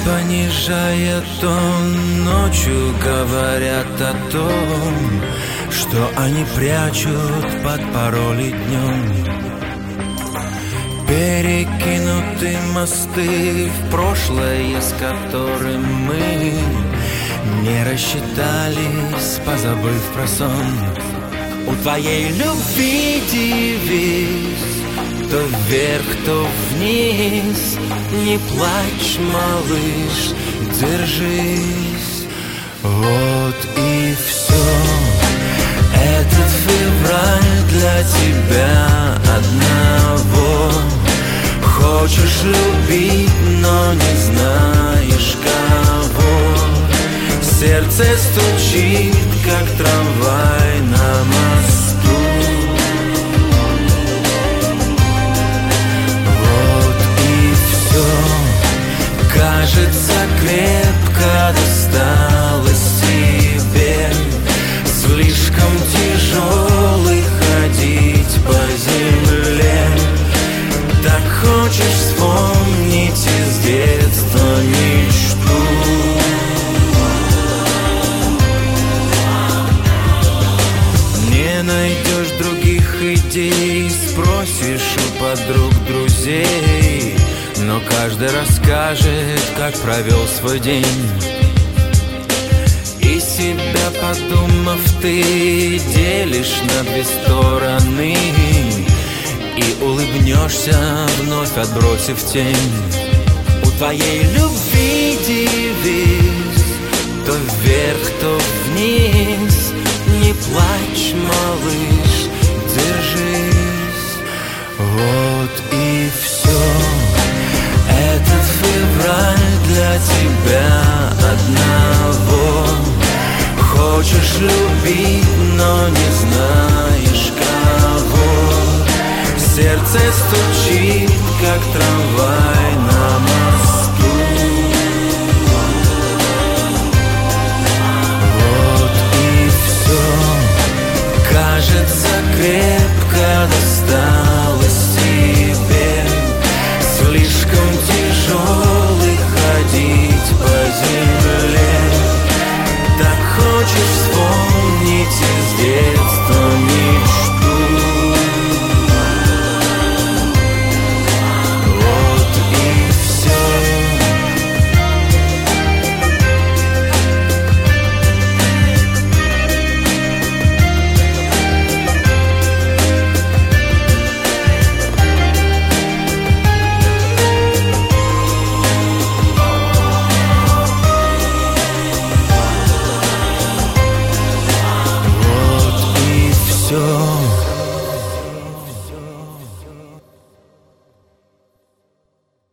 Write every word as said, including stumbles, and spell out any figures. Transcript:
понижая тон, ночью говорят о том, что они прячут под пароли днем. Перекинуты мосты в прошлое, с которым мы не рассчитались, позабыв про сон. У твоей любви девиз то вверх, то вниз. Не плачь, малыш, держись. Вот и все. Этот февраль для тебя одного. Хочешь любить, но не знаешь кого. Сердце стучит, как трамвай на мосту. Вот и все. Кажется, крепко досталось тебе. Слишком тяжелый ходить по земле. Так хочешь вспомнить из детства мечту. Не найдешь других идей, спросишь у подруг, друзей, но каждый расскажет, как провел свой день. И себя подумав, ты делишь на две стороны и улыбнешься, вновь отбросив тень. У твоей любви девиз то вверх, то вниз. Не плачь, малыш, держись. Вот и все. Этот февраль для тебя одного. Хочешь любить, но не знаешь кого. Сердце стучит, как трамвай на